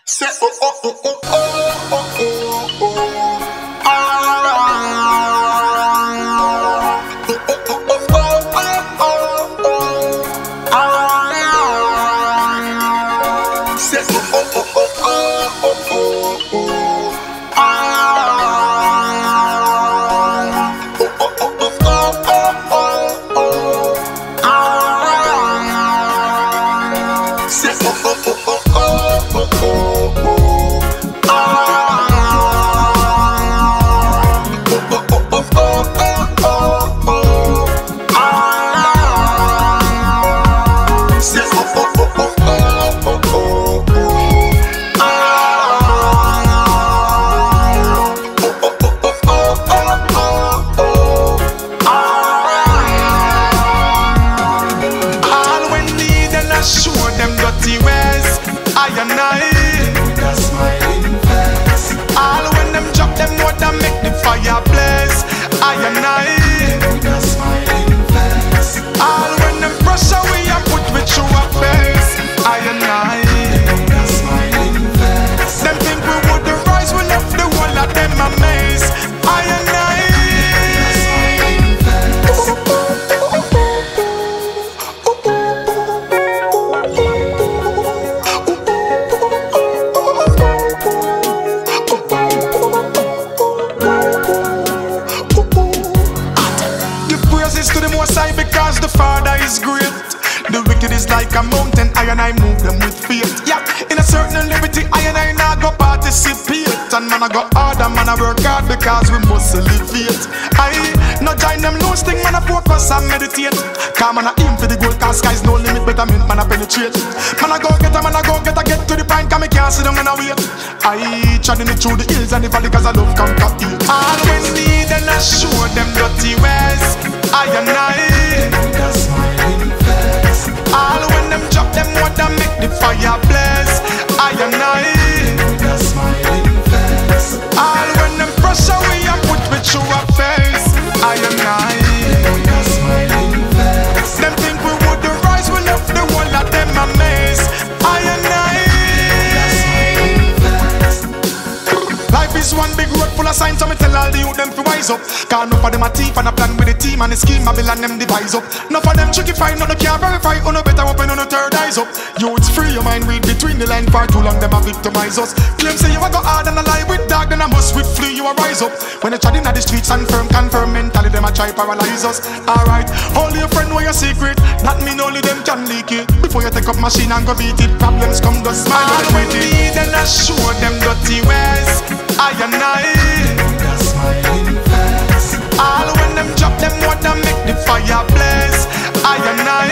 Say oh oh oh oh oh oh oh oh. Ah, oh oh oh oh oh oh oh. Ah, say oh oh oh oh oh oh oh. Ah, oh oh oh oh oh oh oh. Ah, say oh oh oh oh oh oh oh. Show them dirty ways, I and I with a smiling face. All when them drop them what that make the fire blaze, I and I with a smiling face. All when them brush away and put me through a face, I and I with a smiling face. Them think we would rise, we left the whole of them amazed, I and I. To the Most High because the Father is great. The wicked is like a mountain, I and I move them with faith. Yeah, in a certain liberty, I and I not go participate. And man I go hard and man I work hard because we must elevate. I not join them loose thing, man I focus and meditate. Cause man I aim for the goal, cause sky's no limit, better mint man I penetrate. Man I go get get to the point, cause me can't sit down and I wait. I treading it through the hills and the valley cause I love conquer it. All when need and I show them dirty ways, I and I with a smiling face. All when them drop them what that make the fire blaze, I and I with a smiling face. All when them brush away and put me through a face, I and I with a smiling face. Them think we would rise, we left the whole of them amazed, I and I with a smiling face. Life is one big road full of signs, so me tell all the youth them to wise up. Cause enough of them a thief and a plan with the team and the scheme Babylon them devise up. Enough of them tricky find, no can't verify, no better open, no third eyes up. Youths free your mind, read between the line, for too long them a victimize us. Claim say you a go hard and a lie with dog, then I must with flee you a rise up. When they tread in the streets and confirm mentally them a try paralyze us. Alright, hold your friend where your secret, that mean only them can leak it. Before you take up machine and go beat it, problems come just smile and when need and I show them dirty ways, I and I with a smiling face. All when them drop them what that make the fire blaze, I and I